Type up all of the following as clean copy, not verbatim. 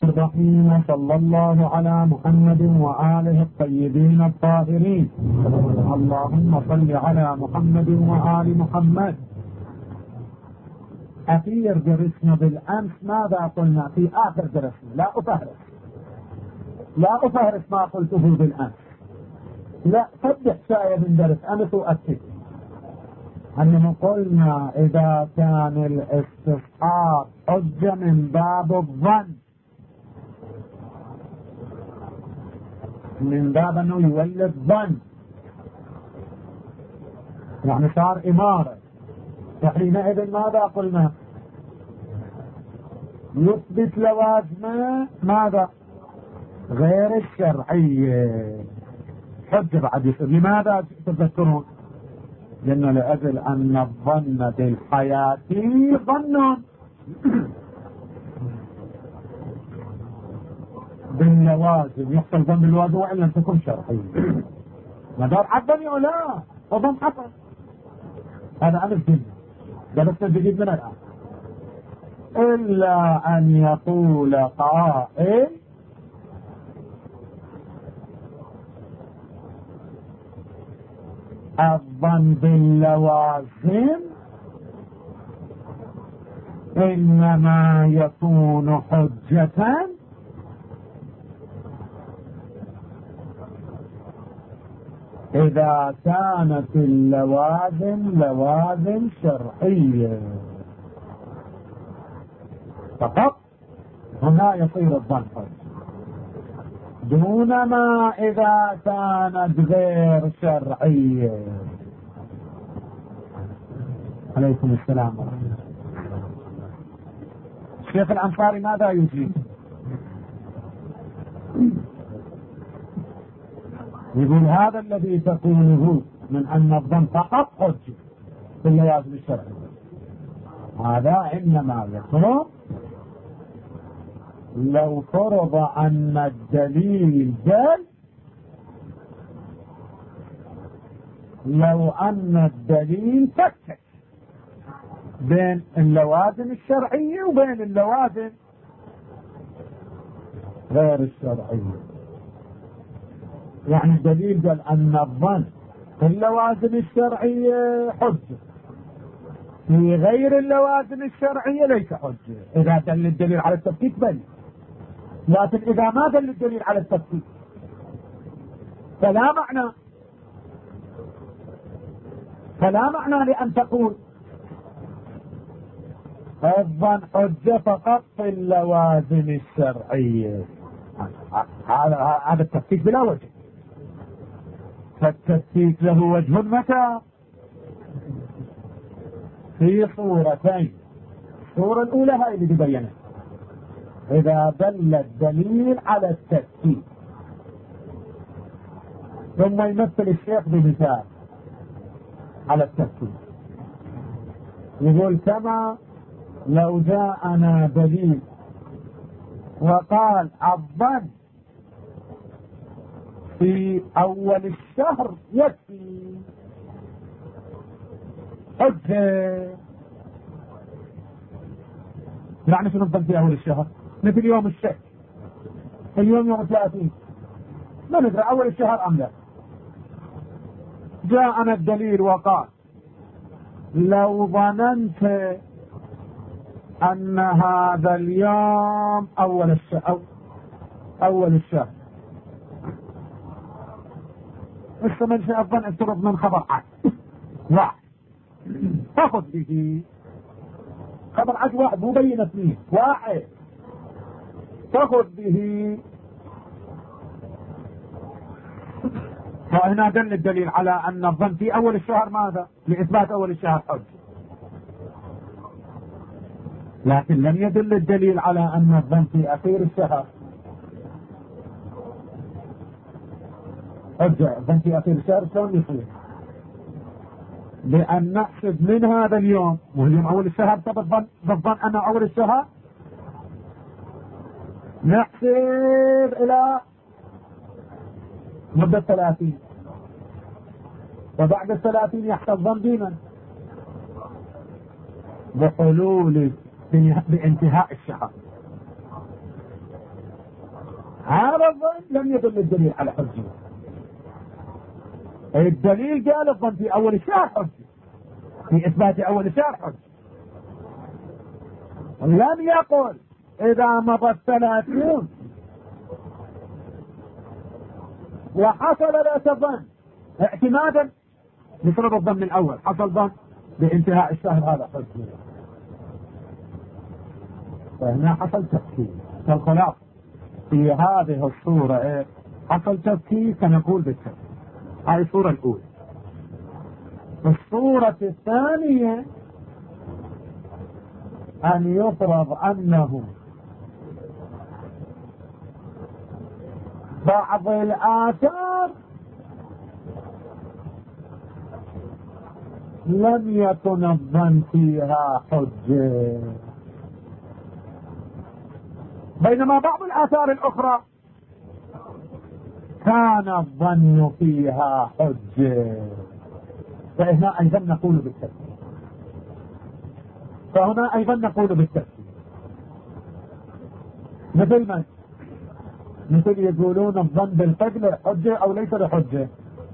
الرحيم. صلى الله على محمد وآله الطيبين الطاهرين. اللهم صل على محمد وآل محمد. أخير درسنا بالأمس ماذا قلنا في آخر درسنا؟ لا أفهرس ما قلته بالأمس، لا فتح شوية من درس أمس وأكد أنه قلنا إذا كان الاستصحاب حجة من باب الظن، من باب أنه يولد ظن، يعني صار إمارة، فحينئذ ماذا قلنا؟ يثبت لوازمه ماذا؟ غير الشرعية حجة بعد يصير. لماذا تذكرون؟ لأنه لأجل أن الظن بالحياة ظن باللوازم، يحصل ظن باللوازم وإن لم تكن شرعية. مدار حظني أو لا وظن حصل، هذا أمر جديد درسنا الجديد من الآن. إلا أن يقول قائل الظن باللوازم إنما يكون حجة إذا كانت اللوازم لوازم شرعية فقط، هنا يصير الظن حجة، دون ما إذا كانت غير شرعية. عليكم السلام ورحمة الله. الشيخ الأنصاري ماذا يجيب؟ يقول هذا الذي تقوله من أن الظن فقط حجة في اللوازم الشرعية، هذا إنما يكون لو فرض أن الدليل دل، لو أن الدليل فكك بين اللوازم الشرعية وبين اللوازم غير الشرعية. يعني الدليل قال أن الظن في اللوازم الشرعية حجة، في غير اللوازم الشرعية ليس حجة. إذا دل الدليل على التفكيك بل، لكن إذا ما دل الدليل على التفكيك فلا معنى لأن تقول الظن حجة فقط في اللوازم الشرعية. هذا التفكيك بلا وجه. فالتفكيك له وجه متى؟ في صورتين. الصورة الأولى هاي اللي تبينها، إذا دل الدليل على التفكيك. ثم يمثل الشيخ بمثال على التفكيك، يقول كما لو جاءنا دليل وقال الظن في أول الشهر يكفي حجة. يعني شنو الظن في أول الشهر؟ مثل يوم الشك، اليوم يوم 30 ما ندري أول الشهر أم لا. جاءنا الدليل وقال لو ظننت أن هذا اليوم أول الشهر استمر في الظن افترض من خبر واحد تأخذ به خبر واحد مبين اثنين واحد تأخذ به. فهنا دل الدليل على أن الظن في أول الشهر ماذا؟ لإثبات أول الشهر حجة، لكن لم يدل الدليل على أن الظن في أخير الشهر حجة. الظن في أخير الشهر شلون يصير؟ لأن نحسب من هذا اليوم، واليوم أول الشهر ثبت بالظن أنه أول الشهر، نحسب إلى مدة 30، وبعد 30 يحصل ظن بمن؟ بحلول بانتهاء الشهر. هذا الظن لم يدل الدليل على حجه. الدليل قال الظن في أول الشهر حجه، في إثبات أول الشهر حجه. لم يقل إذا مضت 30 وحصل لا ظن اعتمادا لشرط الظن الأول، حصل ظن بانتهاء الشهر هذا حجه. فهنا حصل تفكير. فالخلاص في هذه الصورة حصل تفكير كنقول بالتفكير. هذه الصورة الأولى. الصورة الثانية أن يفرض أنه بعض الآثار لم يكن الظن فيها حجة، بينما بعض الآثار الأخرى كان الظن فيها حجة. فهنا أيضا نقول بالتفسير. فهنا أيضا نقول بالتفسير مثل من؟ مثل يقولون الظن بالقبلة حجة أو ليس بحجة.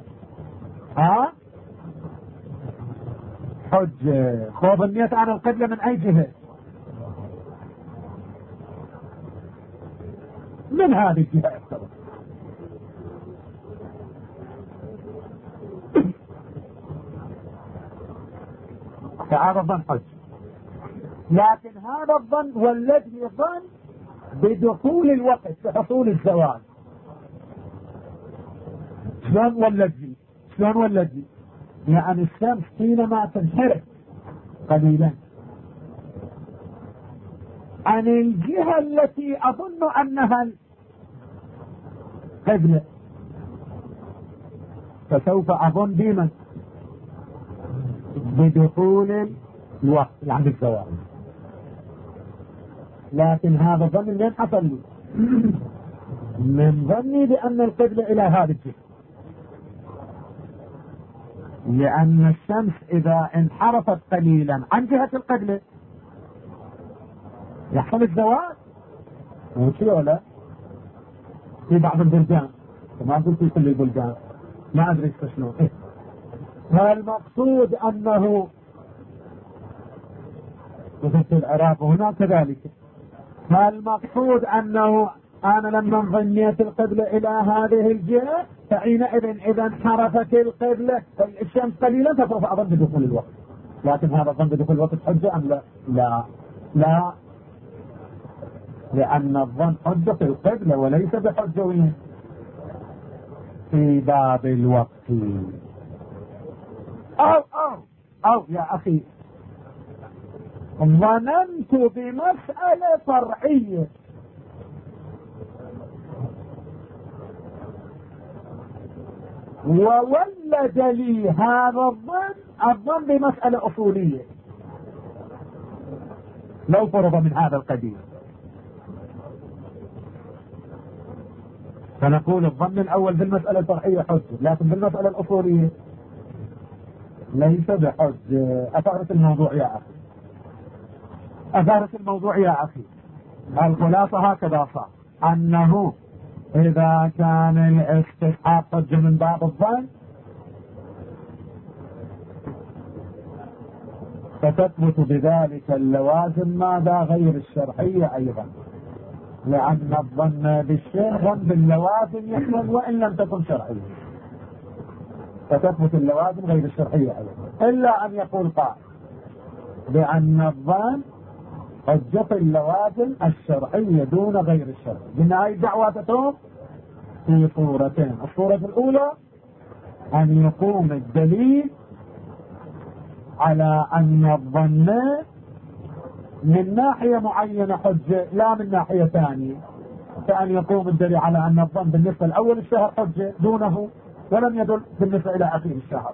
حجة. ظنيت عن القبلة من أي جهة؟ من هذه الجهة افترض. فهذا الظن حجة، لكن هذا الظن والذي ظن بدخول الوقت في حصول الزواج. شلون والذي؟ يعني الشمس حينما تنحرف قليلا عن الجهة التي أظن أنها القبلة، فسوف أظن بمن؟ بدخول الوقت يعني الزواج. لكن هذا الظن من حصل لي؟ من ظني بأن القبلة إلى هذه الجهة، لأن الشمس إذا انحرفت قليلا عن جهة القبلة يحصل الزواج. ماشي ولا في بعض البلدان، وما أقول في كل البلدان، ما أدري شلون. فالمقصود أنه في العراق وهنا كذلك، فالمقصود أنه أنا لما ظنيت القبلة إلى هذه الجهة فحينئذ إذا انحرفت القبلة الشمس قليلا فسوف أظن بدخول الوقت. لكن هذا الظن بدخول الوقت حجة أم لا؟ لا، لأن الظن حجة في القبلة وليس بحجة في باب الوقت. أو يا أخي ظننت بمسألة فرعية وولد لي هذا الظن بمسألة أصولية لو فرض من هذا القديم، فنقول الظن الأول بالمسألة الفرعية حجة، لكن بالمسألة الأصولية ليس بحجة. أثارت الموضوع يا أخي. الخلاصة هكذا صار، أنه إذا كان الاستصحاب حجة من باب الظن فتثبت بذلك اللوازم ماذا؟ غير الشرعية أيضا، لأن الظن بالشيء ظن باللوازم يحمل وإن لم تكن شرعية، فتثبت اللوازم غير الشرعية أيضا، إلا أن يقول قائل بأن الظن حجة اللوازم الشرعية دون غير الشرعية. من هاي دعواتهم في صورتين. الصورة الأولى أن يقوم الدليل على أن الظن من ناحية معينة حجة لا من ناحية ثانية، كأن يقوم الدليل على أن الظن بالنسبة لأول الشهر حجة دونه ولم يدل بالنسبة إلى أخير الشهر.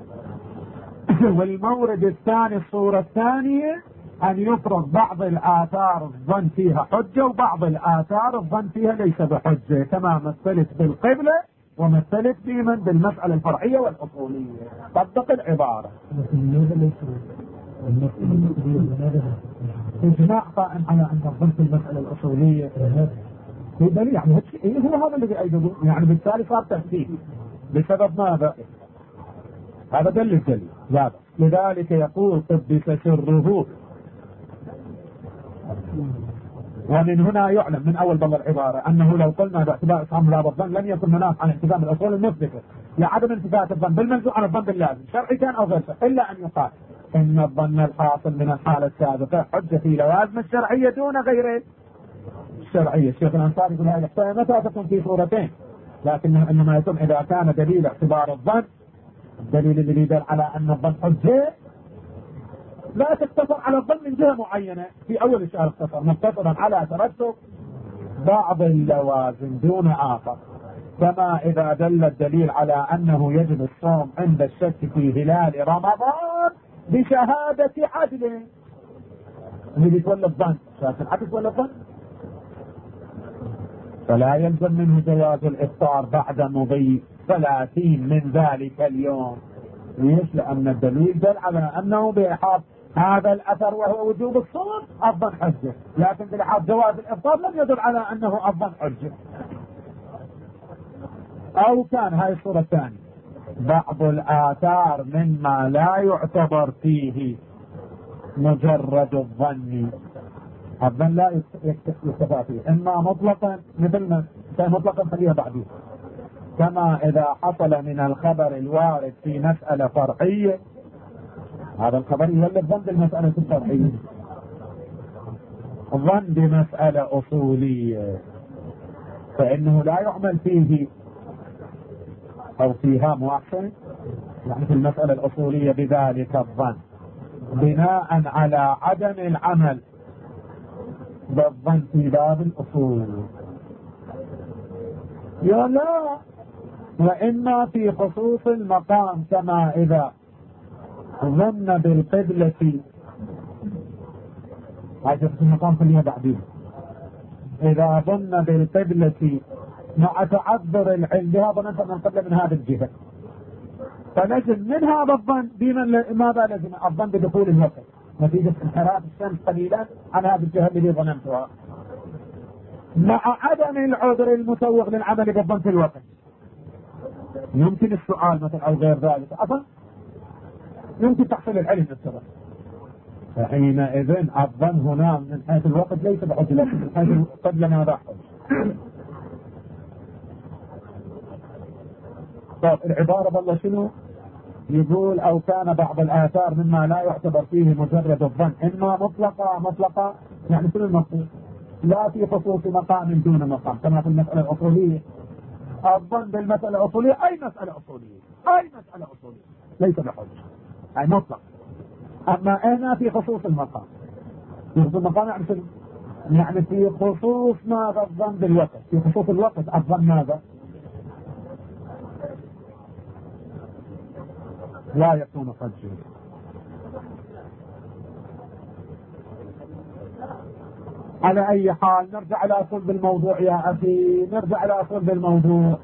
والمورد الثاني الصورة الثانية أن يفرض بعض الآثار الظن فيها حجة وبعض الآثار الظن فيها ليس بحجة، كما مثلت بالقبلة ومثلت بمن بالمسألة الفرعية والأصولية. طبق العبارة. إجماع قائم على أن الظن في المسألة الأصولية في دليل يعني هو هذا الذي أيضا يعني بالتالي صار تفسير بسبب ماذا؟ هذا دليل لا. لذلك يقول قدس سره. ومن هنا يعلم من أول ضل العبارة أنه لو قلنا باعتبار إسهام لا بالظن لم يكن مناط عن التزام الأصول المثبتة لعدم انتفاء الظن بالمنزوع عن الظن باللازم شرعي كان أو غير شرعي، إلا أن يقال إن الظن الحاصل من الحالة السابقة حجة في لوازم الشرعية دون غير الشرعية. الشيخ الأنصاري يقول هذه الإحصائية متى تكون في صورتين، لكنه إنما يتم إذا كان دليل اعتبار الظن الدليل اللي يدل على أن الظن حجة لا تقتصر على الظن من جهة معينة. في أول الشهر اختصر مقتصرا على ترتب بعض اللوازم دون آخر، كما إذا دل الدليل على أنه يجب الصوم عند الشك في هلال رمضان بشهادة عدل اللي يتولى الظن شهادة العدل يتولى الظن، فلا يلزم منه جواز الإفطار بعد مضي 30 من ذلك اليوم. ليش؟ لأن الدليل دل على أنه بإحاط هذا الأثر وهو وجوب الصوم الظن حجة، لكن بإحاط جواز الإفطار لم يدل على أنه الظن حجة. أو كان هاي الصورة الثانية بعض الآثار مما لا يعتبر فيه مجرد الظن، الظن لا يكتفى فيه إما مطلقا مثل ما كان مطلقا خليها بعدين، كما إذا حصل من الخبر الوارد في مسألة فرعية هذا الخبر يولد الظن بالمسألة الفرعية، الظن بمسألة أصولية فإنه لا يعمل فيه أو فيها مؤخر يعني في المسألة الأصولية بذلك الظن بناء على عدم العمل بالظن في باب الأصول. يا لا، وإما في خصوص المقام كما إذا ظن بالقبلة هذا في المقام خليها بعدين، إذا ظن بالقبلة مع تعذر العلم بها ظننت أن القبلة من هذا الجهة فلزم من هذا الظن ماذا لزم؟ الظن بدخول الوقت نتيجة انحراف الشمس قليلا عن هذه الجهة التي ظننتها مع عدم العذر المسوغ للعمل بالظن في الوقت. يمكن السؤال مثلا أو غير ذلك أظن يمكن تحصيل العلم بالسبب، فحينئذ الظن هنا من حيث الوقت ليس بحجة لكن من حيث القبلة ماذا حجة. طيب العبارة بالله شنو يقول؟ أو كان بعض الآثار مما لا يعتبر فيه مجرد الظن إما مطلقة يعني كل المطلق لا في خصوص مقام دون مقام كما في المسألة الأصولية. الظن بالمسألة الأصولية أي مسألة أصولية ليس بحجة أي مطلق. أما هنا في خصوص المقام، في خصوص المقام يعني في خصوص ماذا الظن بالوقت، في خصوص الوقت الظن ماذا لا يكون حجة. على أي حال نرجع إلى أصل بالموضوع يا أخي، نرجع إلى أصل بالموضوع.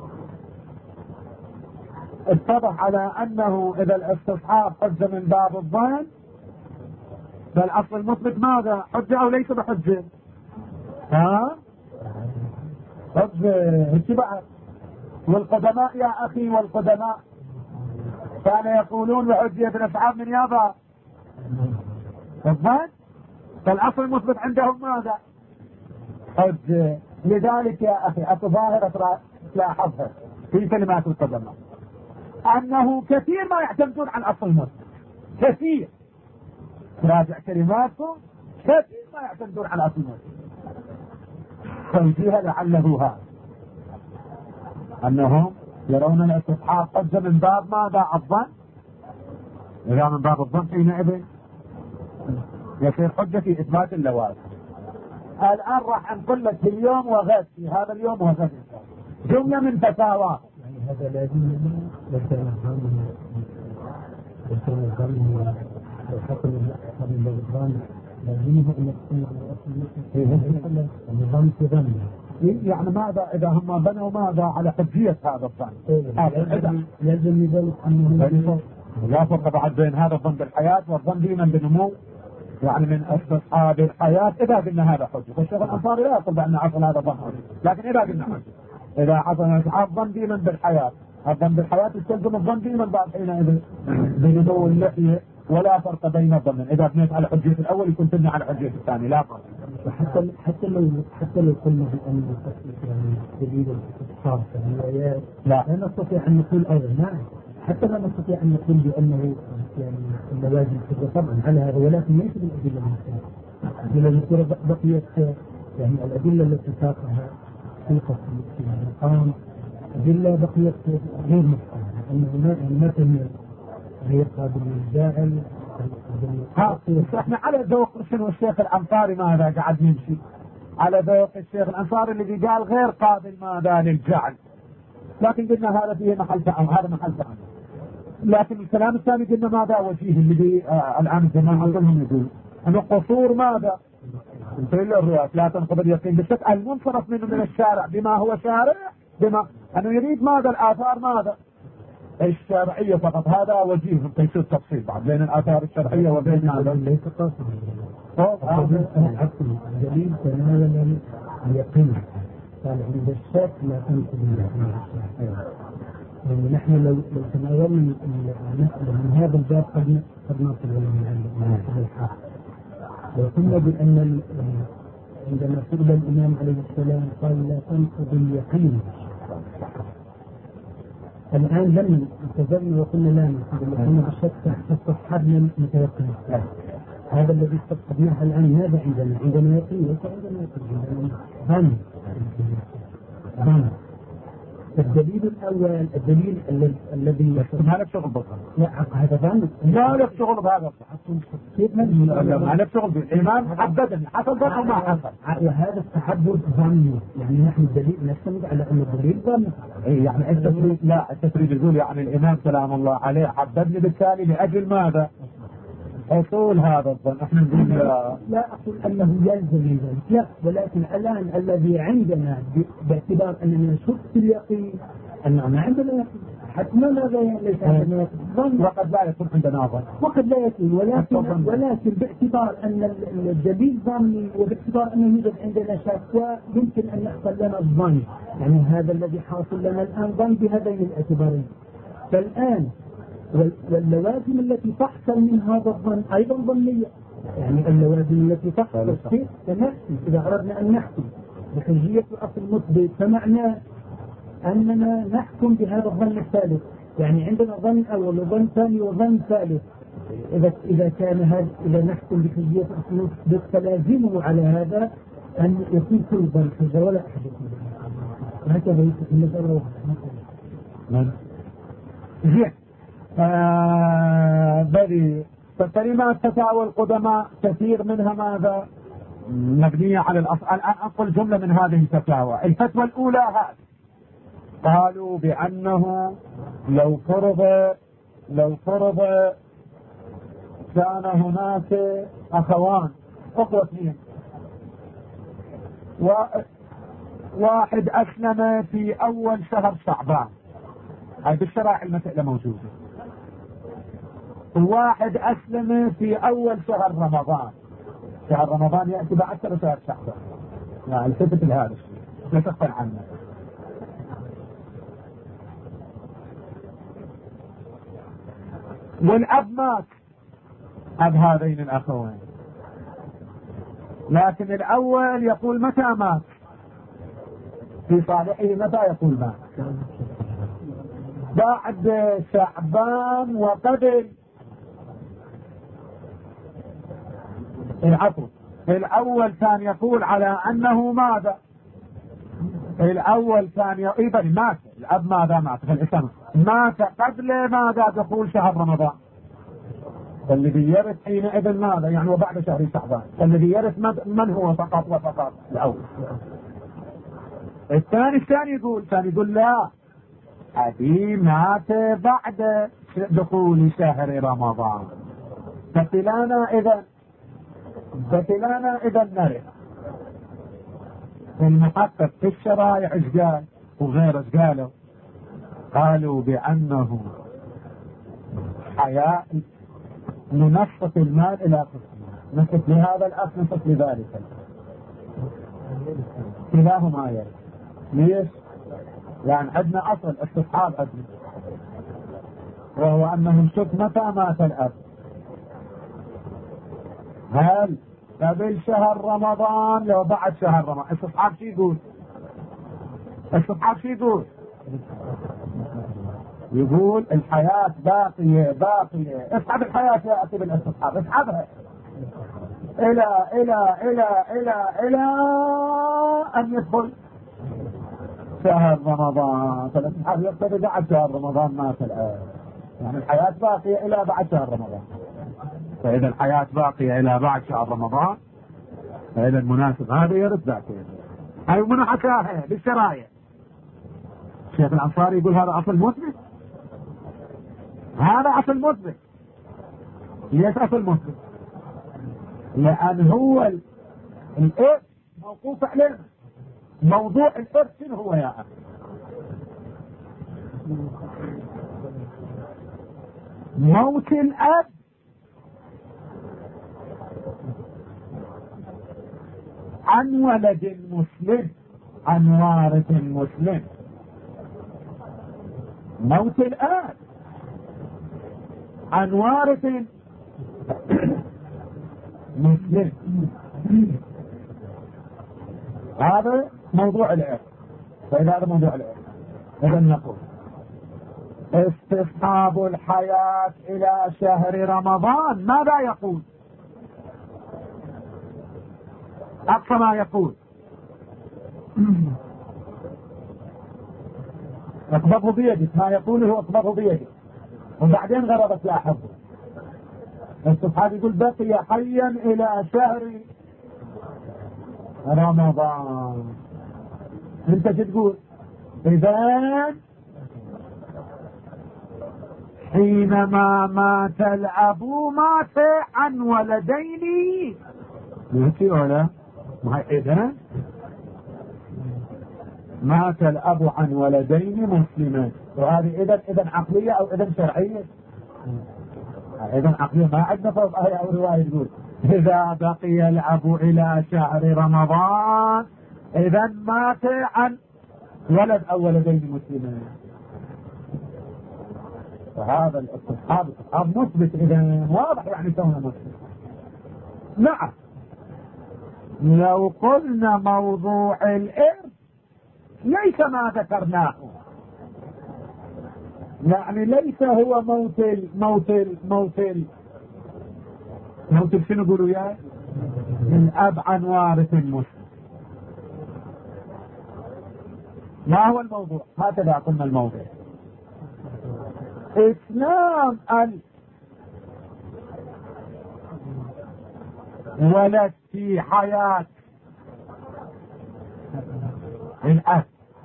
اتضح على أنه إذا الاستصحاب حجة من باب الظن فالأصل المثبت ماذا حجة أو ليس بحجة؟ حجة اتباع. والقدماء يا أخي والقدماء كانوا يقولون بحجية الاستصحاب من يابا الظن، فالأصل المثبت عندهم ماذا؟ حجة. لذلك يا أخي الظاهرة تلاحظها في كلمات القدماء أنه كثير ما يعتمدون على الأصل المثبت، كثير راجع كلماتهم كثير ما يعتمدون على الأصل المثبت. توجيهها لعله هذا أنهم يرون الاستصحاب حجة من باب ماذا؟ الظن. إذا من باب الظن حينئذ يصير حجة في إثبات اللوازم. الآن راح نقول لك اليوم وغد في هذا اليوم وغد جملة من فتاوى يعني هذا لازم لكان الظن حكم الظن لازمه أن يكون النظام في ظن يعني ماذا إذا هم بنوا ماذا على حجية هذا الظن لازم يظل أنه لا فرق بعد بين هذا الظن بالحياة والظن ديما بنمو يعني من استصحاب الحياة إذا قلنا هذا حجة. فالشيخ الأنصاري لا يقول بأن حصل هذا ظن حجة، لكن إذا قلنا حجة، إذا حصل الظن ديما بالحياة، الظن بالحياة يستلزم الظن ديما بعد حينئذ بنمو اللحية، ولا فرق بين الظن. إذا بنيت على حجية الأول يكون تبني على حجية الثاني، لا فرق. حتى لو قلنا بأن يعني دليل الاستصحاب الروايات لا نستطيع أن نقول أيضا نعم، حتى لا نستطيع أن نقول بأنه يعني اللوازم الحجة طبعا على هذا، ولكن ليس بالأدلة المسلمة. الأدلة بقيت يعني الأدلة التي ساقها في المقام أدلة بقيت غير مسلمة، أنه ما تنمي غير قابل للجاهل. احنا على ذوق شنو الشيخ الأنصاري ماذا قاعد يمشي على ذوق الشيخ الأنصاري الذي قال غير قابل ماذا للجعل، لكن قلنا هذا فيه محل ثاني، هذا محل ثاني. لكن الكلام الثاني قلنا ماذا وجيه الذي الآن الجماعة كلهم يقول أنه قصور ماذا في الروايات لا تنقض اليقين بالشك، المنصرف منه من الشارع بما هو شارع، بما أنه يريد ماذا الآثار ماذا الشرعية فقط. هذا وجيه تيسير التفصيل بعد بين الآثار الشرعية وبين هذا ليس قاصدا. الدليل تناول اليقين، قال عند الشك لا تنقض اليقين. يعني نحن لو تناولنا من هذا الباب قد نصل إلى الحق. لو قلنا بأن عندما سئل الإمام عليه السلام قال لا تنقض اليقين، الآن لم انتظرنا وقلنا لا ننقض اليقين بالشك فاستصحبنا متيقن. هذا الذي استصحبناه الآن ماذا عندنا يقين، ليس عندنا يقين، عندنا ظن. الدليل الأول الدليل الذي ما لك شغل بطل، لا هذا ظن، ما لك شغل بهذا، ما لك شغل بالإمام أبدا حصل ظن أو ما حصل، وهذا التحدث ظني. يعني نحن الدليل نعتمد على أن الدليل ظن. يعني التفريد لا التفريد يقول يعني الإمام سلام الله عليه حددني بالتالي لأجل ماذا حصول هذا الظن. احنا نقول لا أقول أنه يلزم من ذلك لا، ولكن الآن الذي عندنا باعتبار أننا نشك في اليقين أننا ما عندنا يقين حتما ماذا ليس عندنا يقين، وقد لا يكون عندنا ظن وقد لا يكون، ولكن باعتبار أن الدليل ظني وباعتبار أنه يوجد عندنا شك ويمكن أن يحصل لنا الظن، يعني هذا الذي حاصل لنا الآن ظن بهذين الاعتبارين. فالآن واللوازم التي تحصل من هذا الظن أيضا ظنية، يعني اللوازم التي تحصل كنحكم إذا أردنا أن نحكم بحجية الأصل المثبت فمعناه أننا نحكم بهذا الظن الثالث. يعني عندنا ظن أول وظن ثاني وظن ثالث. إذا كان هذا إذا نحكم بحجية الأصل المثبت فلازمه على هذا أن يكون كل ظن حجة ولا أحد هكذا يكون المسألة واحدة. زين بدي فكلمات فتاوى القدماء كثير منها ماذا مبنية على الأصل. الآن أقول جملة من هذه الفتاوى. الفتوى الأولى هذه قالوا بأنه لو فرض كان هناك أخوان أخوتين، واحد أسلم في أول شهر شعبان، هذه بالشرائع المسألة موجودة، واحد أسلم في أول شهر رمضان، شهر رمضان يأتي بعد شهر شعبان، يعني التفت لهذا الشيء لا تغفل عنه. والأب مات، أب هذين الأخوين، لكن الأول يقول متى مات، في صالحه متى يقول مات، بعد شعبان وقبل العفو. الأول كان يقول على أنه ماذا، الأول كان إذن مات الأب ماذا مات في الإسلام، مات قبل ماذا دخول شهر رمضان، الذي يرث حينئذ ماذا يعني وبعد شهر شعبان، الذي يرث من هو فقط وفقط الأول. الثاني يقول لا أبي مات بعد دخول شهر رمضان، فكلانا إذا نرث. المحقق في الشرائع ايش قال وغيره ايش قالوا؟ قالوا بأنه حياء ننشط المال إلى قسمين، نصف لهذا الأخ نصف لذلك، كلاهما يرث. ليش؟ يعني عندنا أصل استصحاب عندنا، وهو أنهم شوف متى مات الأب، هل قبل شهر رمضان لو بعد شهر رمضان؟ استصحاب شو يقول؟ استصحاب شو يقول؟ يقول الحياة باقية باقية، اسحب الحياة يا أخي بالاستصحاب، اسحبها إلى إلى إلى إلى إلى أن يدخل شهر رمضان. فالاستصحاب يقتضي بعد شهر رمضان مات الآن، يعني الحياة باقية إلى بعد شهر رمضان. فإذا الحياة باقية إلى بعد شهر رمضان فإذا المناسب هذا يرد باقية. هاي من حكاها بالشرايع. الشيخ الأنصاري يقول هذا أصل مثبت، هذا أصل مثبت. ليش أصل مثبت؟ لأن هو الإرث موقوف عليه. موضوع الإرث شنو هو يا أخي؟ موت الأب عن ولد مسلم، عن وارث مسلم. موت الآب عن وارث مسلم، هذا موضوع الإرث. فإذا هذا موضوع الإرث، إذا نقول استصحاب الحياة إلى شهر رمضان ماذا يقول؟ أقصى ما يقول اقبضه بيدك، ما يقوله اقبضه بيدك. وبعدين غربت لاحظه الصحابي يقول بقي حيا إلى شهر رمضان. انت شو تقول؟ إذا حينما مات الأب مات عن ولدين. يمشي ولا؟ إذا مات الأب عن ولدين مسلمين، وهذه إذن عقلية أو إذن شرعية؟ إذن عقلية. ما عندنا فوق آية أو رواية تقول إذا بقي الأب إلى شهر رمضان إذا مات عن ولد أو ولدين مسلمين. فهذا الاستصحاب مثبت، إذا واضح يعني كونه مثبت. نعم لو قلنا موضوع الإرث ليس ما ذكرناه، يعني ليس هو موت شنو يقولوا يا الأب عن وارث مسلم. ما هو الموضوع؟ هكذا قلنا الموضوع إسلام الولد في حياة الأب،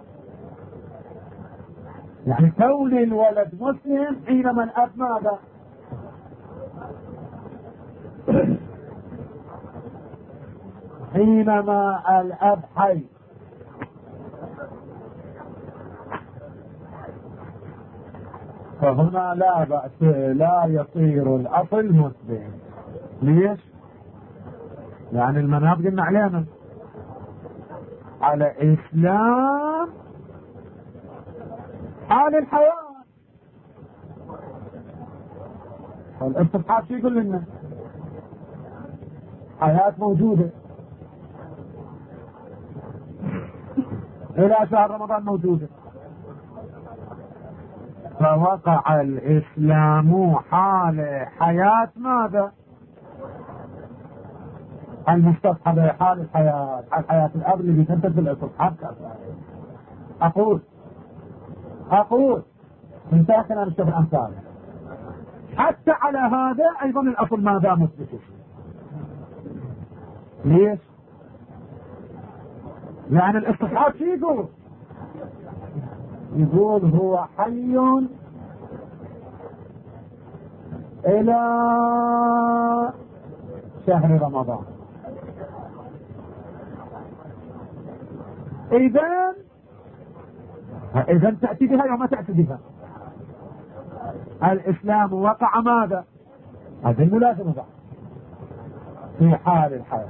يعني كون الولد مسلم حينما الأب ماذا؟ حينما الأب حي. فهنا لا بأس، لا يصير الأصل مسلم. ليش؟ يعني المناط قلنا علينا على إسلام حال الحياة. الاستصحاب شو يقول لنا؟ حياة موجودة إلى شهر رمضان موجودة، فوقع الإسلام حال حياة ماذا؟ المستصحب حال الحياة، حال حياة الأب اللي بيتمثل بالاستصحاب. أقول انتهى كلام الشيخ الأنصاري. حتى على هذا أيضا الأصل ماذا مثبت. ليش؟ لأن الاستصحاب شو يقول؟ يقول هو حي إلى شهر رمضان. إذن تأتي بها يوم تأتي بها. الإسلام وقع ماذا؟ هذه الملازمة بعد. في حال الحياة.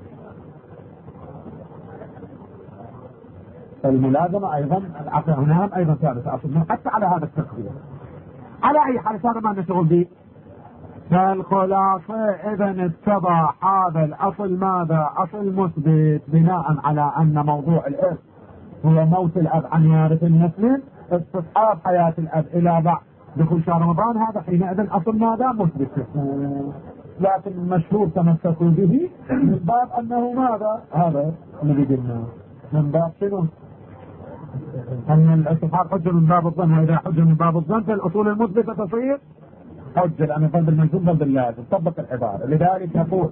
الملازمة أيضا العقل هنا أيضا ثابت أصلا حتى على هذا التقدير. على أي حال هذا ما نشغل به. فالخلاصة إذا اتضح هذا الأصل ماذا؟ أصل مثبت بناء على أن موضوع الإرث هو موت الأب عن وارث المسلم، استصحاب حياة الأب إلى بعد دخول شهر رمضان، هذا حينئذ أصل ماذا؟ مثبت. لكن المشهور تمسكوا به من باب أنه ماذا؟ هذا الذي قلنا من باب شنو؟ أن الاستصحاب حجة من باب الظن، وإذا حجة من باب الظن فالأصول المثبتة تصير حجة، لأن ضرب الملزوم ضرب اللازم، طبق العبارة. لذلك نقول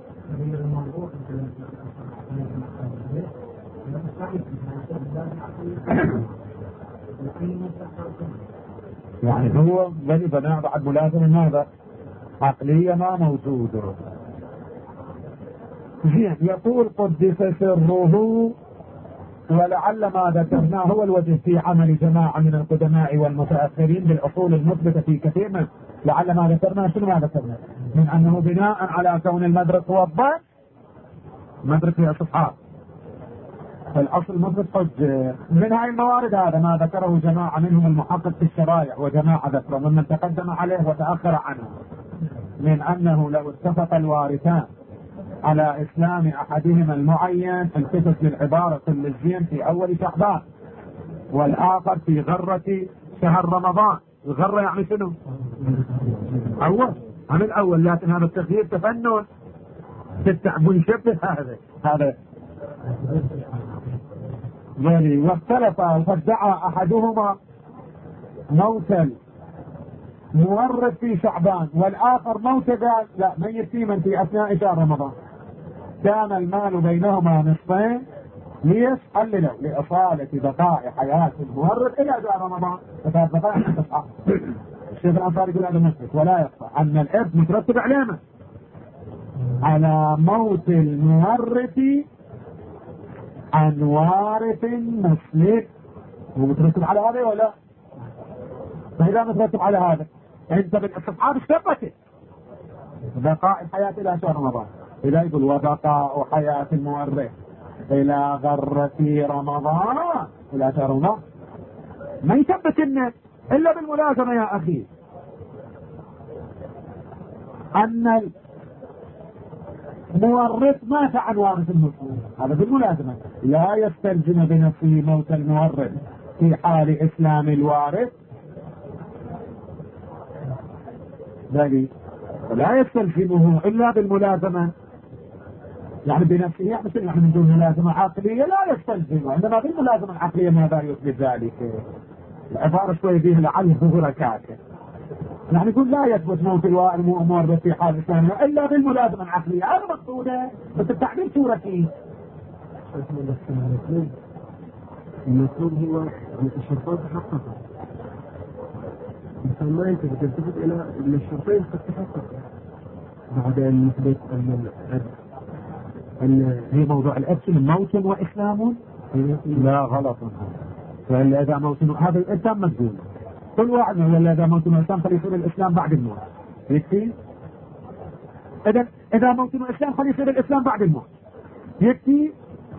يعني هو بني بناء بعد ملازمة ماذا؟ عقلية ما موجودة. يقول قدس سره، ولعل ما ذكرناه هو الوجه في عمل جماعة من القدماء والمتأخرين بالأصول المثبتة في كثير من لعل ما ذكرناه. شنو ما ذكرناه؟ من أنه بناء على كون المدرك هو الظن، مدرك في استصحاب الأصل المثبت حجة. من هاي الموارد هذا ما ذكره جماعة منهم المحقق في الشرائع، وجماعة ذكره ممن تقدم عليه وتأخر عنه، من أنه لو اتفق الوارثان على إسلام أحدهما المعين التفت للعبارة اللزين في أول شعبان والآخر في غرة شهر رمضان. الغرة يعني شنو؟ أول عن الأول، لكن هذا التغيير تفنن تتعبون شبه هذا يعني. واختلف فادعى أحدهما موت المورث في شعبان والآخر موت قال لا ميت من في أثناء شهر رمضان، كان المال بينهما نصفين ليسحللوا لإصالة بقاء حياة المورث إلى شهر رمضان، فكانت بقاء تصحى. الشيخ الأنصاري يقول هذا مثبت، ولا يخفى أن الإرث مترتب علينا على موت المورث عن وارث مسلم. هو مترتب على هذا ولا؟ فإذا مترتب على هذا انت بالاستصحاب اشتبكت بقاء الحياة الى شهر رمضان. إذا يقول وبقاء حياة المورث الى غرة رمضان الى شهر رمضان، ما يثبت الا بالملازمة يا اخي، ان المورث مات عن وارث المسلم، هذا بالملازمة. لا يستلزم بنفسه موت المورث في حال اسلام الوارث، بل لا يستلزمه الا بالملازمة، يعني بنفسه يعني من دون ملازمة عقلية لا يستلزمه، انما بالملازمة العقلية ماذا يثبت ذلك؟ العبارة شوي فيه لعل ظهور كاكا، يعني يقول لا يثبت موت المورث في حال اسلامه الا بالملازمة العقلية. هذا مقصوده، بس التعبير صورتي المطلوب هو أن الشرطات تحقق، مثل ما أنت بتلتفت إلى الشرطين قد تحقق بعد أن نثبت أن هي موضوع الأبس من موت وإسلام. لا غلط، فإلا إذا موت هذا الإسلام مسجون، كل واحد من إذا موت وإسلام فليصير الإسلام بعد الموت، يكفي. إذا موت وإسلام فليصير الإسلام بعد الموت، يكفي.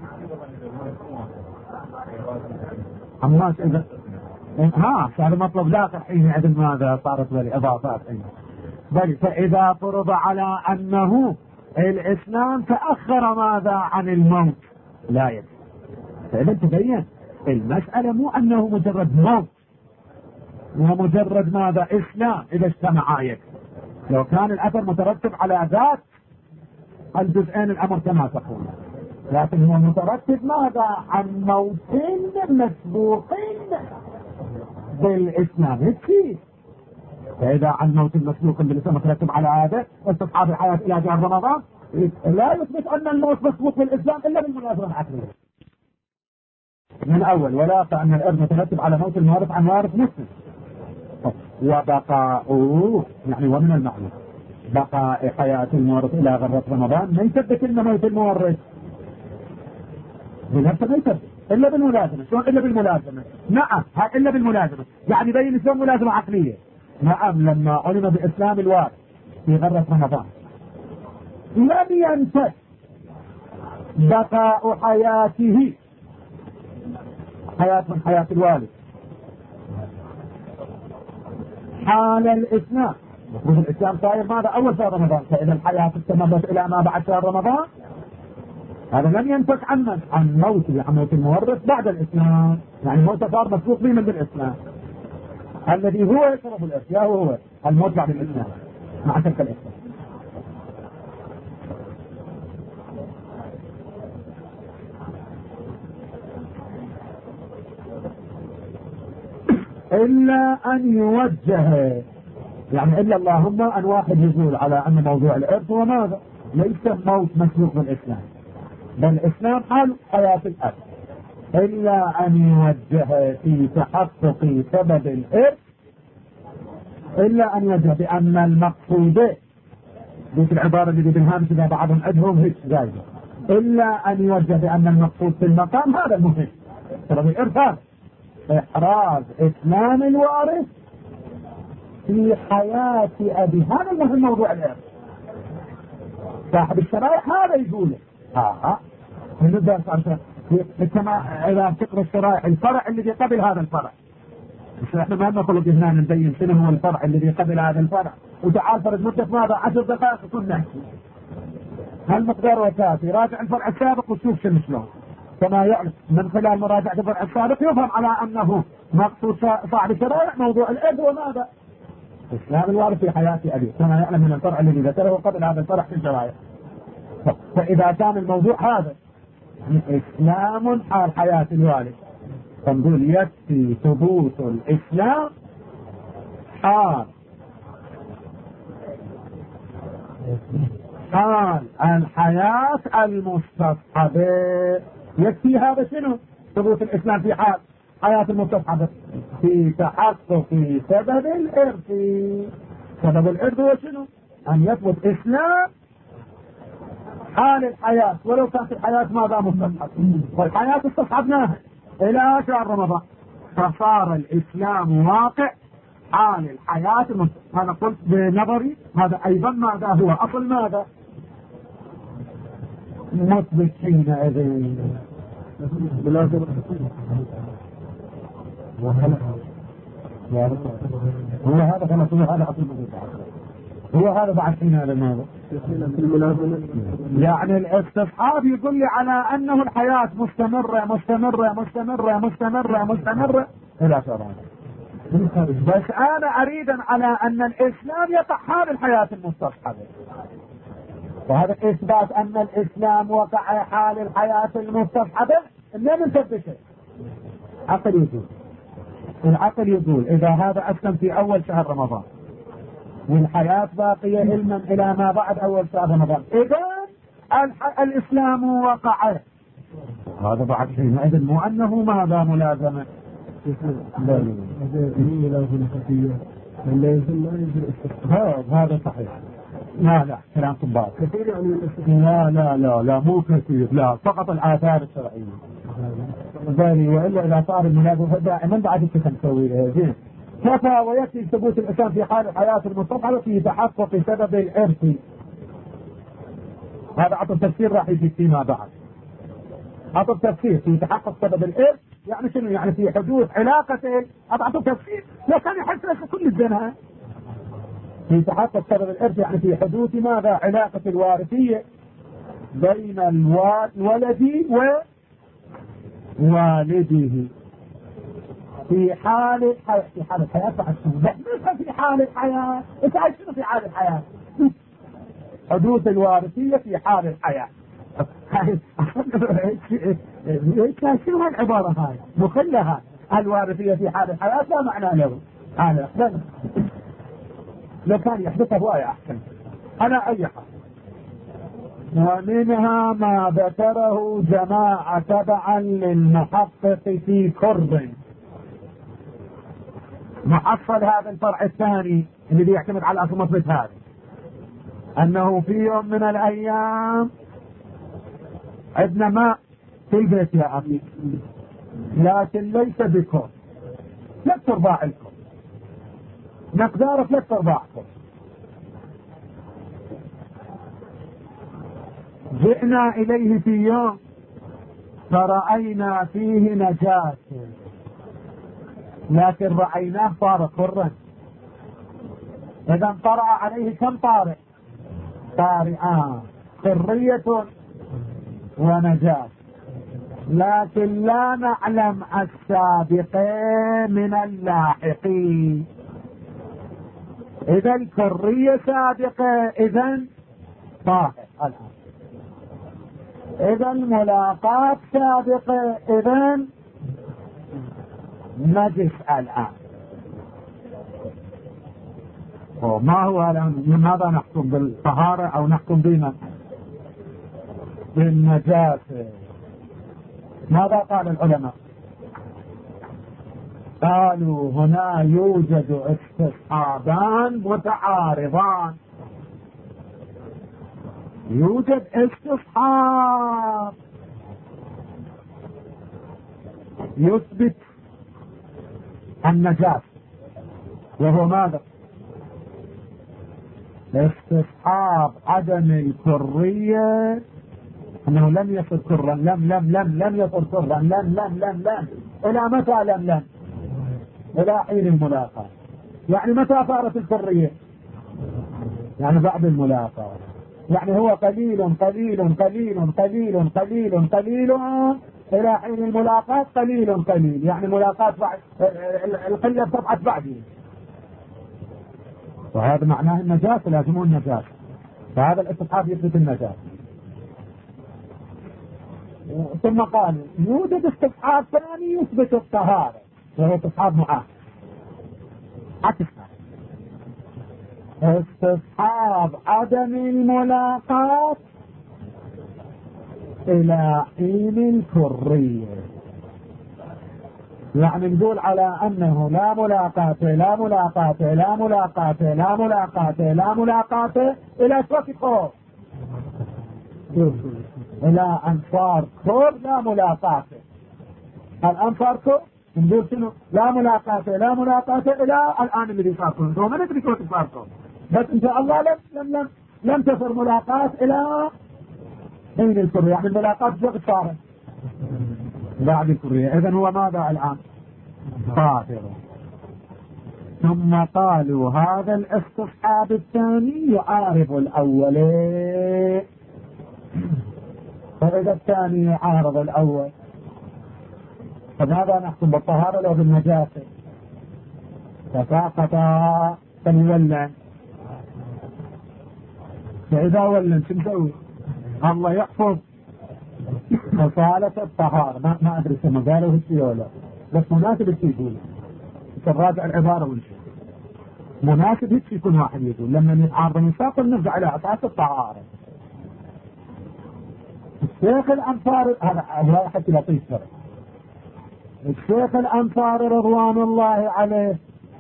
أما إذا هذا مطلب لا حين عدل ماذا صارت له إضافات، بل فإذا فرض على أنه الإسلام تأخر ماذا عن الموت لا يكفي. فإذا تبين المسألة مو أنه مجرد موت ومجرد ماذا إسلام إذا اجتمعا يكفي. لو كان الأثر مترتب على ذات الجزئين الأمر كما تقول، لكن هو مترتب ماذا عن موتين مسبوقين بالإسلام يكفي. فإذا عن موت المسبوق بالإسلام مترتب على هذا استصحاب الحياة إلى شهر رمضان، لا يثبت أن الموت مسبوق بالإسلام إلا بالملازمة العقلية من أول. ولا فأن الإرث مترتب على موت المورث عن وارث مسلم، وبقاؤه يعني ومن المعنى بقاء حياة المورث إلى غرة رمضان ما يثبت إن موت المورث بنفسه ما يثبت إلا بالملازمة. شلون إلا بالملازمة؟ نعم إلا بالملازمة، يعني بين الإسلام ملازمة عقلية. نعم لما علم بإسلام الوارث في غرة رمضان لم ينفك بقاء حياته، حياة من حياة الوالد، حال الإسلام. مفروض الإسلام صاير ماذا؟ أول شهر رمضان، فإذا الحياة استمرت إلى ما بعد شهر رمضان هذا لم ينفك عن موت المورث بعد الإسلام، يعني موت صار مسبوق به من الإسلام. الذي هو يشرب الإرث هو الموت بعد الإسلام مع تلك الإسلام. إلا أن يوجه، يعني إلا اللهم أن واحد يقول على أن موضوع الإرث هو ماذا؟ ليس موت مسبوق بالإسلام، بل الإسلام حال حياة الأب. إلا أن يوجه في تحقق سبب الإرث، إلا أن يوجه بأن المقصود ذيك العبارة اللي بالهامش إذا بعضهم عندهم هيك زايدة، إلا أن يوجه بأن المقصود في المقام هذا المهم سبب الإرث، هذا إحراز إسلام الوارث في حياة أبي، هذا المهم موضوع الإرث. صاحب الشرائح هذا يقوله كما إذا تقرأ الشرائح الفرع الذي قبل هذا الفرع، مش احنا ما نخلق هنا نبين شنو هو الفرع الذي قبل هذا الفرع، وتعال فرد مدة ماذا 10 دقائق يكون نحكي هالمقدار وكافي. راجع الفرع السابق وشوف شنو كما يعلم من خلال مراجعة الفرع السابق يفهم على أنه مقصود صاحب الشرائح موضوع الإرث وماذا؟ إسلام الوارث في حياة أبيه، كما يعلم من الفرع الذي ذكره قبل هذا الفرع في الشرائح. فإذا كان الموضوع هذا إسلام حال حياة الوالد، فنقول يكفي ثبوت الإسلام حال الحياة المستصحبة. يكفي هذا شنو؟ ثبوت الإسلام في حال حياة المستصحبة في تحقق سبب الإرث. سبب الإرث هو شنو؟ أن يثبت إسلام حال الحياة، ولو كانت الحياة ماذا مستصحبة، والحياة استصحبناها إلى شهر رمضان، فصار الإسلام واقع حال الحياة المستصحبة. هذا قلت بنظري هذا أيضا ماذا هو أصل ماذا؟ مثبت حينئذ هو هذا خلاص، هو هذا أصل هو هذا بعد حينئذ ماذا؟ يعني الاستصحاب يقول لي على أنه الحياة مستمرة مستمرة مستمرة مستمرة مستمرة إلى شرعه، بس أنا أريد على أن الإسلام يقع حال الحياة المستصحبة، وهذا إثبات أن الإسلام وقع حال الحياة المستصحبة لا نثبته. عقل يقول، العقل يقول إذا هذا أسلم في أول شهر رمضان والحياة باقية علما إلى ما بعد أول شهر رمضان، إذا الإسلام وقع، هذا بعد حينئذ مو أنه ماذا ملازمة هذا صحيح. لا كلام طباق كثير يعني لا مو كثير، لا فقط الآثار الشرعية بالي، وإلا إذا صار الملازمة دائما بعد كيف نسوي زين. كفى ويكفي ثبوت الإسلام في حال الحياة المستصحبة في تحقق سبب الإرث. هذا عطف تفسير راح يجي فيما بعد. عطف تفسير في تحقق سبب الإرث يعني شنو؟ يعني في حدوث علاقة عطف تفسير لا كان يحس لك كل الزنا في تحقق سبب الإرث، يعني في حدوث ماذا؟ علاقة الوارثية بين الولد ووالده في حال الحياة بعد شنو؟ في حال الحياة. انت عايز شنو في حال الحياة؟ حدوث الوارثية في حال الحياة. شنو هالعبارة هاي؟ مخلها الوارثية في حال الحياة لا معنى له. هذا لو كان يحدث هواية أحسن. على أي حال، ومنها ما ذكره جماعة تبعا للمحقق في كرب. محصل هذا الفرع الثاني الذي يعتمد على أصل مثبت هذا، أنه في يوم من الأيام عندنا ماء في البيت يا أخي، لكن ليس بكم 3/4 لكم، مقداره 3/4. جئنا إليه في يوم فرأينا فيه نجاسة، لكن رأيناه صار حرا. إذا طرأ عليه كم طارئ؟ طارئان، حرية ونجاسة، لكن لا نعلم السابقين من اللاحقين. إذا الحرية سابقة، إذا طاهر الآن. إذا الملاقات سابقة، إذا نجس الآن. ما هو الآن؟ ماذا نحكم بالطهارة أو نحكم بما بالنجاسة؟ ماذا قال العلماء؟ قالوا هنا يوجد استصحابان متعارضان. يوجد استصحاب يثبت النجاسة، وهو ماذا؟ استصحاب عدم الكرية، انه لم يصل كرا، لم يصل كرا، لم الى متى لم الى حين الملاقاة. يعني متى صارت الكرية؟ يعني بعد الملاقاة. يعني هو قليل قليل قليل قليل قليل قليل الى حين الملاقاة، قليل قليل، يعني ملاقاة بعد القلة تبعث بعده، وهذا معناه النجاسة، لازمه النجاسة. فهذا الاستصحاب يثبت النجاسة. ثم قالوا يوجد استصحاب ثاني يثبت الطهارة، وهو استصحاب معاصر. عكس استصحاب عدم الملاقاة إلى حين الكرية. يعني نقول على أنه لا ملاقاة لا ملاقاة لا ملاقاة لا ملاقاة لا ملاقاة إلى وقت كور، إلى أنصار كور لا ملاقاة. الأنصار كور نقول شنو؟ لا ملاقاة لا ملاقاة إلى الآن اللي صار كور، ما ندري كيف صار كور، بس إن شاء الله لم تصل ملاقاة إلى حين الكرية. يعني الملاقاة وقت صارت بعد الكرية. إذن هو ماذا الآن؟ طاهر. ثم قالوا هذا الاستصحاب الثاني يعارض الأول. فإذا الثاني يعارض الأول، فماذا نحكم بالطهارة لو بالنجاسة؟ فساقطا فنولن. فإذا ولن شو نسوي؟ الله يحفظ خصالة الطهارة. ما أدري كما قالوا هالشيء ولا، بس مناسب الشيء يقول. راجع العبارة ونشوف مناسب هيك يكون واحد يقول لما يتعارض المساق نرجع إلى أساس الطهارة. الشيخ الأنصاري هذا حكي لطيف ترى. الشيخ الأنصاري رضوان الله عليه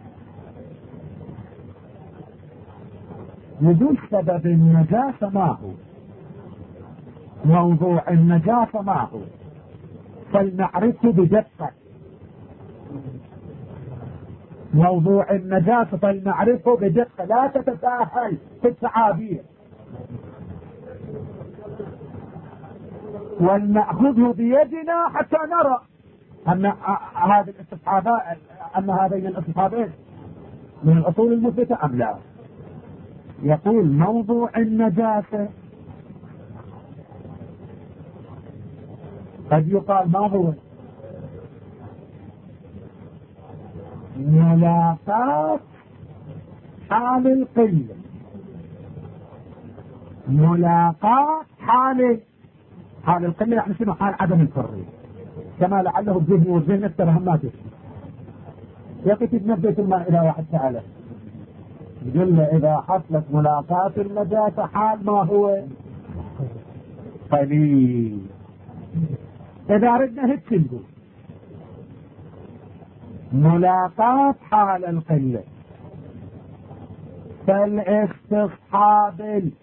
يقول سبب النجاسة ما هو، موضوع النجاسة ما هو، فلنعرفه بدقة. موضوع النجاسة فلنعرفه بدقة، لا تتساهل في التعابير، ولنأخذه بيدنا حتى نرى أن هذه الاستصحابات، أن هذين الاستصحابين من الأصول المثبتة أم لا. يقول موضوع النجاسة قد يقال ما هو؟ ملاقاة حال القلة، ملاقاة حال القلة، يعني شنو؟ حال عدم الحرية، كما لعله الذهن والذهن الترهمات. يقف تنبه الماء إلى واحد تعالى يقول له إذا حصلت ملاقاة النجاسة حال ما هو؟ قليل. إذا ردنا هيك نقول ملاقاة حال القلة، فالاستصحاب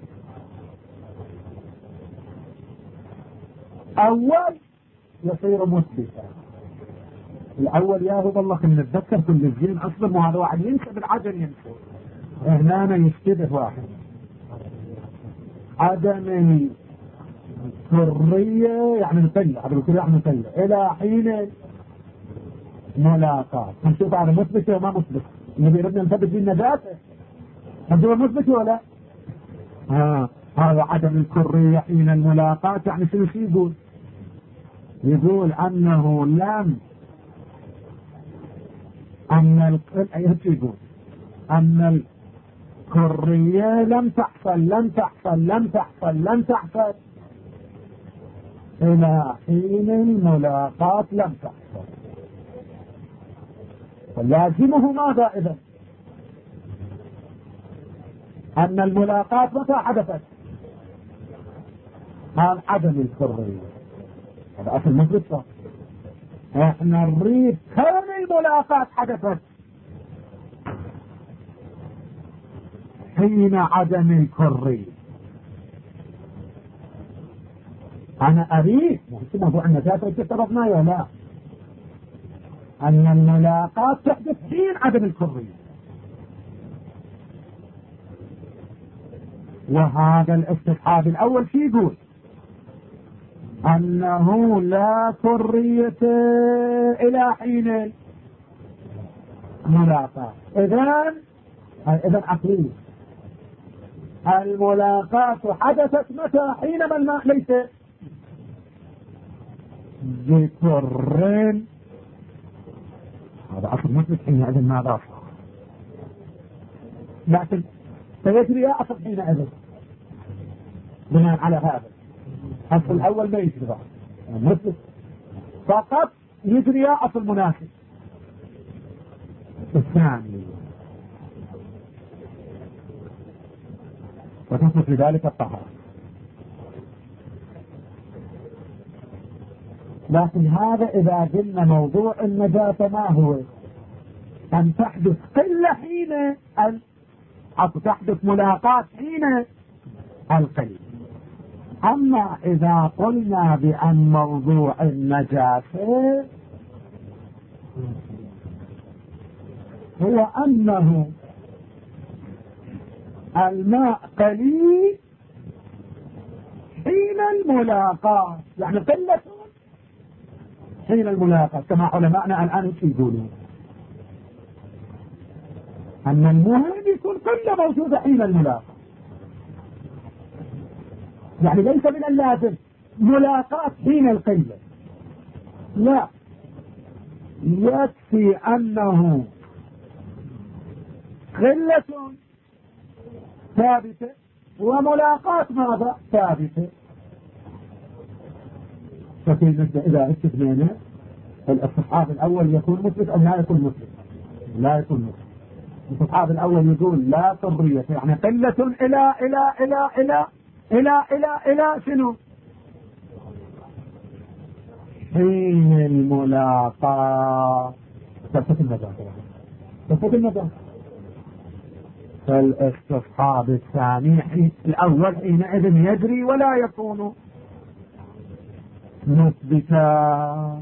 الأول يصير مثبتا. الأول يا هو والله خلينا نتذكر كل الزين أصلا، وهذا واحد ينسى بالعجل ينسى. هنا يشتبه واحد عدم كرية يعني القلة، هذا الكرية يعني القلة إلى حين ملاقاة. نشوف هذا مثبت وما مثبت. النبي يردنا نثبت في النجاسة، هل هو مثبت ولا؟ هذا عدم الكرية حين الملاقاة. يعني شنو يقول؟ يقول أنه لم أن الكرية لم تحصل إلى حين الملاقاة لم تحصل. ولازمه ماذا إذن؟ أن الملاقاة متى حدثت؟ قال عدم الكرية. هذا أصل مثبت. احنا نريد كون الملاقاة حدثت حين عدم الكرية. أنا أريد موضوع النجاسة اتفقنا يا لا، أن الملاقاة تحدث حين عدم الكرية. وهذا الاستصحاب الأول شي يقول؟ أنه لا كرية إلى حين الملاقاة. إذن عقلية الملاقاة حدثت متى؟ حينما الماء ليس بكرين. هذا أصل مثبت حينئذ ما ضاف، لكن سيجري أصل حينئذ بناء على هذا. أصل الأول ما يجري بعض مثبت، فقط يجري أصل مناسب الثاني، وتثبت في ذلك الطهارة. لكن هذا إذا قلنا موضوع النجاسة ما هو؟ أن تحدث قلة حين تحدث ملاقاة حين القلة. أما إذا قلنا بأن موضوع النجاسة هو أنه الماء قليل حين الملاقاة، يعني قلة حين الملاقاة، كما علماءنا الآن يقولون أن المهم يكون قلة موجودة حين الملاقاة. يعني ليس من اللازم ملاقاة حين القلة، لا، يكفي أنه قلة ثابتة وملاقاة ماذا؟ ثابتة. فكي نبدأ إذا استثنينا الاستصحاب الأول يكون مثبت أو لا يكون مثبت؟ لا يكون مثبت. الاستصحاب الأول يقول لا كرية، يعني قلة إلى إلى إلى إلى إلى إلى إلى شنو؟ حين الملاقاة تثبت النجاسة. تثبت النجاسة. فالاستصحاب الثاني الأول حينئذ يجري ولا يكون مثبتا.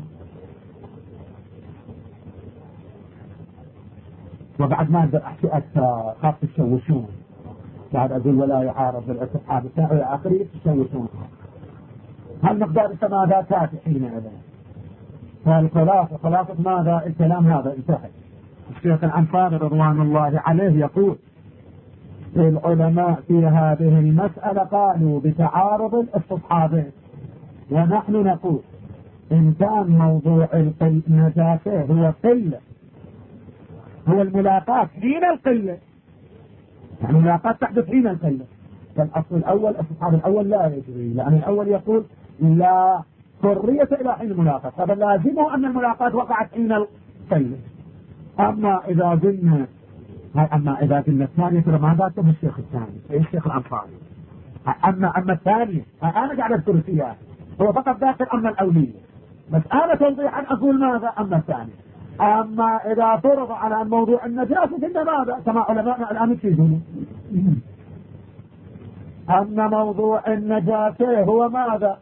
وبعد ما أقدر أحكي أكثر خاف تشوشون، بعد أقول ولا يعارض بالاستصحاب الثاني إلى آخره تشوشون. هل مقدار السمادات كافي حينئذ؟ فالخلاصة ماذا؟ الكلام هذا انتهى. الشيخ العنفاري رضوان الله عليه يقول العلماء في هذه المسألة قالوا بتعارض الاستصحابين، ونحن نقول إن كان موضوع النجاسة هو قلة، هو الملاقاة حين القلة، يعني الملاقاة تحدث حين القلة، فالأصل الأول الاستصحاب الأول لا يجري، لأن الأول يقول لا كرية إلى حين الملاقاة، هذا لازمه أن الملاقاة وقعت حين القلة. أما إذا قلنا الثانية ترى ما ذاته الشيخ الثاني، الشيخ الأنصاري. أما الثانية أنا قاعد أذكر فيها هو فقط داخل أما الأولية، بس أنا توضيحا أقول ماذا؟ أما الثانية. أما إذا فرض على موضوع النجاسة فإن ماذا؟ كما علماءنا الآن يقولون أن موضوع النجاسة هو ماذا؟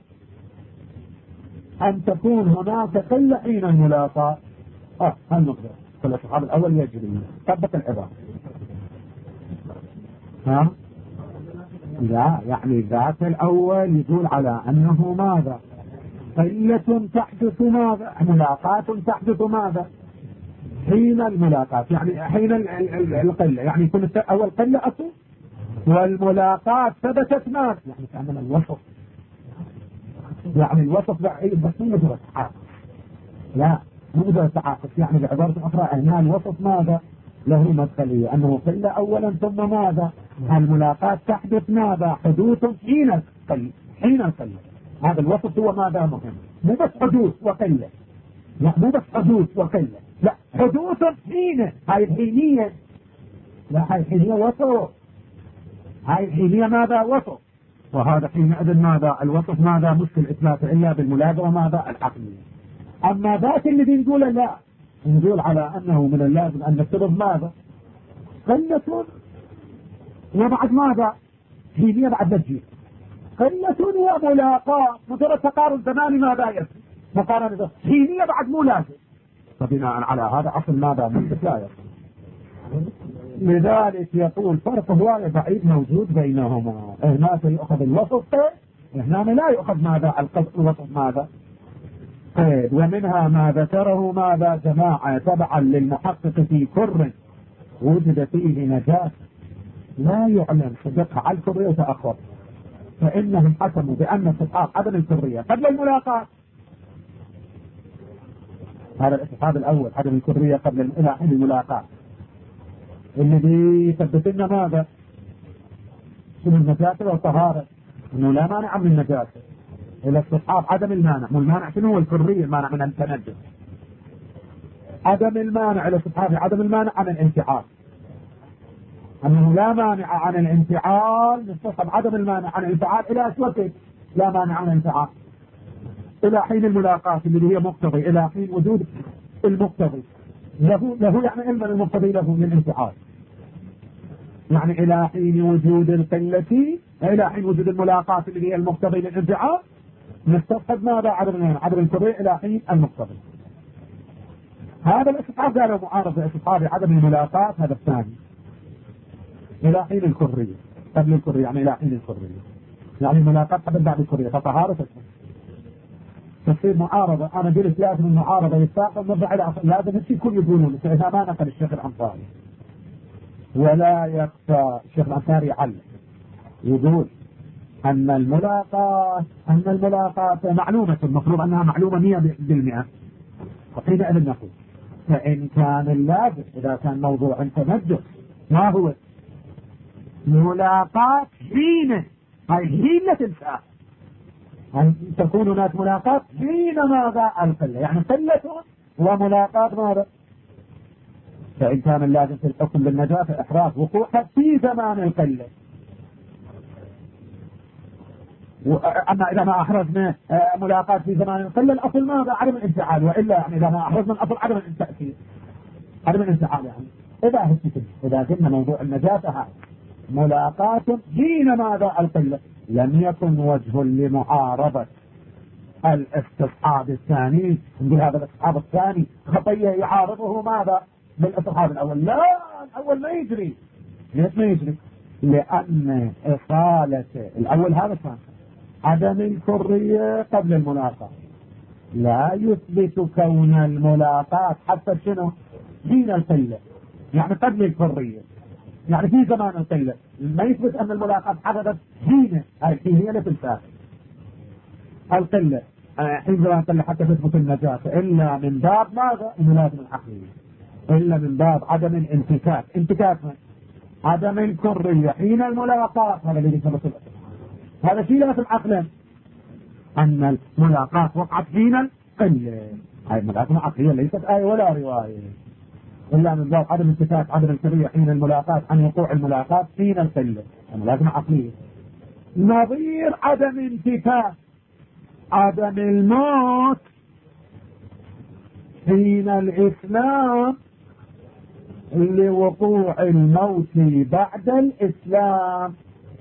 أن تكون هناك قلة حين الملاقاة. هالنقطة فالاستصحاب الأول يجري طبق العبارة. لا، يعني ذات الأول يدل على أنه ماذا؟ قلة تحدث ماذا؟ ملاقات تحدث ماذا؟ حين الملاقات، يعني حين القلة، يعني يكون أول قلة أصل، والملاقات ثبتت ماذا؟ يعني كأننا الوسط، يعني الوسط بعيد بس مو مجرد تعاطف، لا مو مجرد تعاطف، يعني بعبارة أخرى هنا الوسط ماذا؟ له مدخلية، أنه قلة أولا ثم ماذا؟ الملاقات تحدث ماذا؟ حدوث حين القلة، حين القلة. هذا الوسط هو ماذا مهم، مو بس حدوث وقلة، لا مو بس حدوث وقلة، لا حدوث حين، هاي الحينية، لا هاي الحينية وسط، هاي الحينية ماذا؟ وسط. وهذا حينئذ ماذا؟ الوسط ماذا؟ مشكل إثباته إلا بالملازمة ماذا؟ العقلية. أما ذات اللي نقول لا، نقول على أنه من اللازم أن نفترض ماذا؟ قلة وبعد ماذا؟ حينية بعد نجيب، قلة وملاقاة، مجرد تقارن زماني ماذا يصير؟ مقارنة حينية بعد مو لازم، فبناء على هذا أصل ماذا؟ مثل لا يصير. لذلك يقول فرق هواية بعيد موجود بينهما، هناك يأخذ الوسط، هنا لا يأخذ ماذا؟ الوسط ماذا؟ قيد. ومنها ما ذكره ماذا؟ جماعة تبعا للمحقق في كر وجد فيه نجاة لا يعلم صدقها على الكرية وتأخر، فإنهم حكموا بأن استحقاق عدم الكرية قبل الملاقاة. هذا الاستحقاق الأول، عدم الكرية قبل إلى حين الملاقاة، الذي يثبت لنا ماذا؟ من النجاسة والطهارة، انه لا مانع من النجاسة الى استحقاق عدم المانع، والمانع شنو هو؟ الكرية، المانع من التنجس، عدم المانع الى استحقاق عدم المانع عن الانفعال، انه لا مانع عن الانفعال، نستصحب عدم المانع عن الانفعال الى اسوته، لا مانع عن الانفعال الى حين الملاقاة اللي هي مقتضي، الى حين وجود المقتضي له يعني علم المقتضي له للانفعال، يعني الى حين وجود القلة، الى حين وجود الملاقاة اللي هي المقتضي للانفعال، نستصحب ماذا؟ عدم الكرية الى حين المقتضي. هذا الاستصحاب قالوا معارض لاستصحاب عدم الملاقاة، هذا الثاني الى حين الكرية، قبل الكرية يعني الى حين الكرية، يعني الملاقاة قبل بعد الكرية، فطهارة تصير معارضة. انا قلت لازم المعارضة يتفاقم نرجع الى اصل، لازم الشيء كل يقولون اذا ما نقل الشيخ الانصاري، ولا يخفى الشيخ الانصاري علم يقول أن الملاقاة معلومة، المفروض أنها معلومة 100%، فحينئذ نقول فإن كان اللازم إذا كان موضوع تنجس ما هو؟ ملاقاة حين، هاي حين لا تنسى أن تكون هناك ملاقاة حين ماذا؟ القلة، يعني قلة وملاقاة ماذا؟ فإن كان اللازم في الحكم بالنجاسة إحراز وقوعها في زمان القلة، أما إذا ما أحرزنا ملاقاة في زمان القلة الأصل ماذا؟ عدم الانفعال، وإلا يعني إذا ما أحرزنا الأصل عدم التأثير، عدم الانفعال. يعني إذا قلنا موضوع النجاسة هذا ملاقاة حين ماذا؟ القلة، لم يكن وجه لمعارضة الاستصحاب الثاني، نقول هذا الاستصحاب الثاني خطية يعارضه ماذا؟ بالاستصحاب الأول، لا الأول ما يجري. ليش ما يجري؟ لأن إصالة الأول هذا كان عدم الكرية قبل الملاقاة لا يثبت كون الملاقاة حتى شنو؟ حين القلة، يعني قبل الكرية، يعني في زمان القلة، ما يثبت أن الملاقاة حدثت حين، هاي الحينية لا تنسى القلة، حين زمان القلة حتى تثبت النجاسة، إلا من باب ماذا؟ الملازم العقلية، إلا من باب عدم الانتكاك، انتكاك من عدم الكرية حين الملاقاة، هذا الذي يثبت، هذا شيء لازم عقلا، أن الملاقاة وقعت حين القلة، هاي ملازمة عقلية ليست آية ولا رواية، إلا من باب عدم انتكاك عدم الكرية حين الملاقاة عن وقوع الملاقاة حين القلة، ملازمة عقلية. نظير عدم انتكاك عدم الموت حين الإسلام لوقوع الموت بعد الإسلام،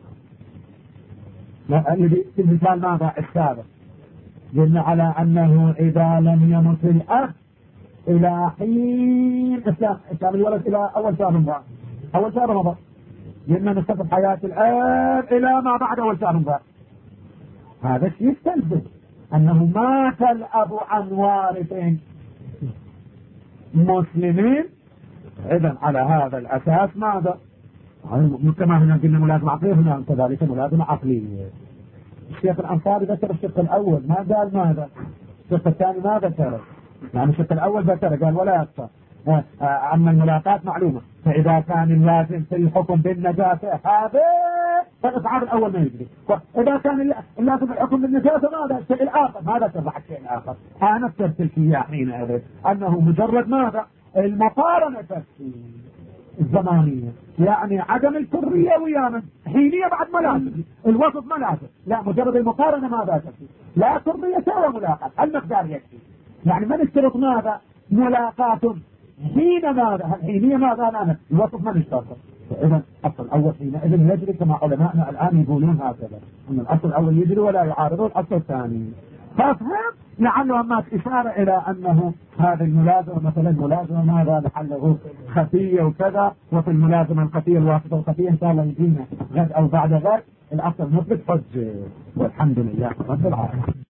الذي في المثال ماذا؟ السابق قلنا على أنه إذا لم يمت الأب إلى حين إسلام الولد إلى أول شهر رمضان، أول شهر رمضان لما نستفد حياة الآب إلى ما بعد ولسان ذا، هذا الشيء يستلزم أنه مات الأب عن وارث مسلمين. إذن على هذا الأساس ماذا؟ كما هنا قلنا ملازمة عقلية، هنا كذلك ملازمة عقلية. الشيخ الأنصاري ذكر الشق الأول، ما قال ماذا؟ الشق الثاني ما ذكر، يعني الشق الأول ذكر قال ولا يكثر. أما الملاقات معلومة، فإذا كان اللازم في الحكم بالنجاسة هذا فالإصعاب الأول ما يجري، إذا كان اللازم في الحكم بالنجاسة ماذا؟ الشيء الآخر، ماذا تربح الشيء الآخر؟ أنا افترت إياه حينئذ أنه مجرد ماذا؟ المقارنة الزمانية، يعني عدم الكرية ويانا حينية بعد ملازم، الوسط ملازم، لا مجرد المقارنة ماذا تكفي؟ لا كرية ولا ملاقات، المقدار يكفي. يعني ما نشترط ماذا؟ ملاقات حين ماذا؟ الحينية ماذا؟ أنا الوسط ما نشترط. إذا الأصل الأول حينئذ يجري كما علماءنا الآن يقولون هكذا، أن الأصل الأول يجري ولا يعارضه الأصل الثاني. فافهم لعله ما إشارة إلى أنه هذه الملازمة مثلا ملازمة ماذا لعله خفية وكذا، وفي الملازمة الخفية الواسطة الخفية إن شاء الله يجينا غد أو بعد غد. الأصل مثبت حج، والحمد لله رب العالمين.